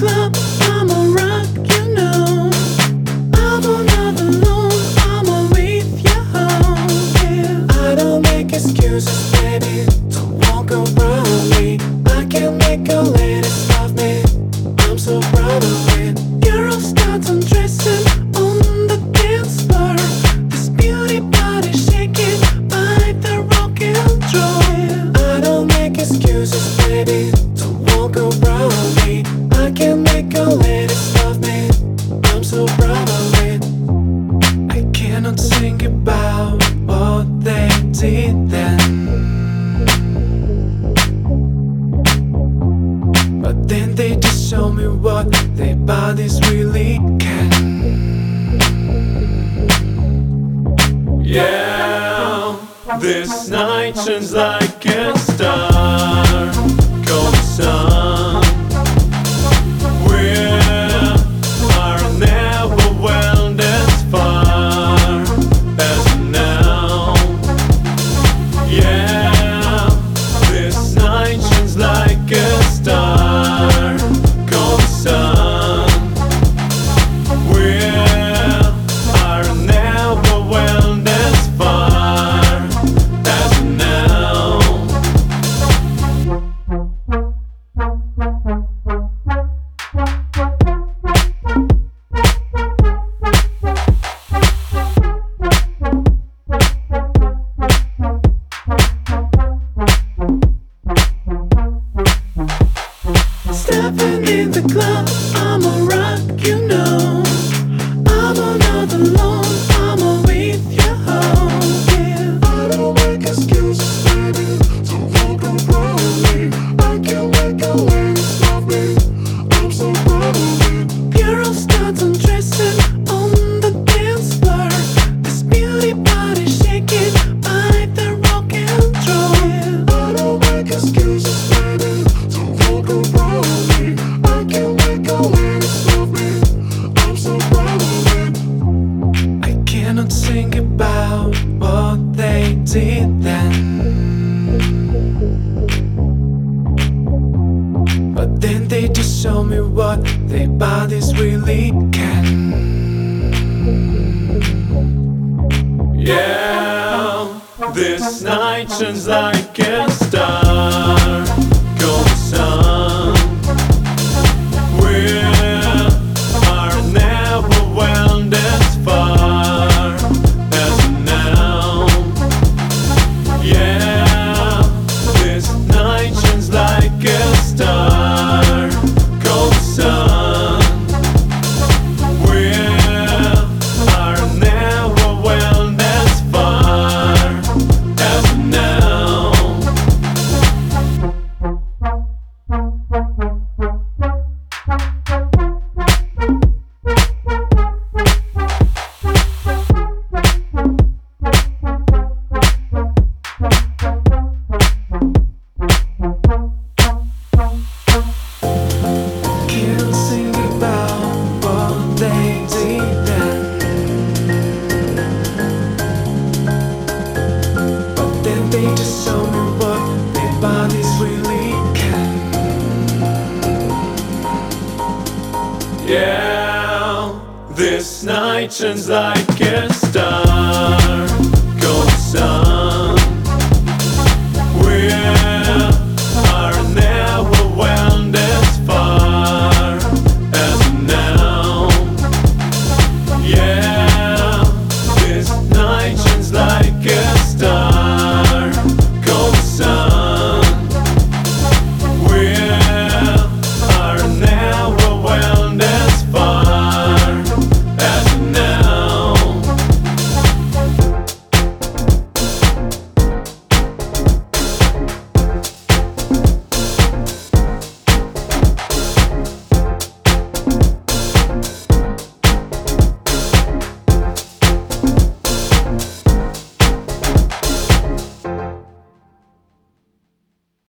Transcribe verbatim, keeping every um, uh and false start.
club, I'ma rock, you know. I'm not alone, I'ma with you home, yeah. I don't make excuses, baby, to walk around me. I can make a lady love me, I'm so proud of it. Girls start undressing on the dance floor. This beauty body shaking by the rock and roll, yeah. I don't make excuses, baby, to walk around me. I can make a lady love me, I'm so proud of it. I cannot think about what they did then, but then they just show me what their bodies really can. Yeah, this night shines like a star, cold sun. We are never went as far as now. Yeah, this night shines like a star, cold sun. We are never went as far as now. Stepping in the club, I'ma rock, you know. I'm not alone, I'ma with you home, yeah. I don't make excuses, baby, to walk around me. I can make a lady love me, I'm so proud of it. Girls start undressing on the dance floor. This beauty body shaking by the rock and roll, yeah. I don't make excuses, baby, to walk around me. I can make a lady love me, I'm so proud of it. I cannot think about what they did then, but then they just show me what their bodies really can. Yeah, this night shines like a star, cold sun. We are never went as far as now. Yeah, this night shines like a star, cold sun. We are never went as far as now. Can't think about what they did then, but then they just show me what their bodies really can. Yeah, this night shines like a star.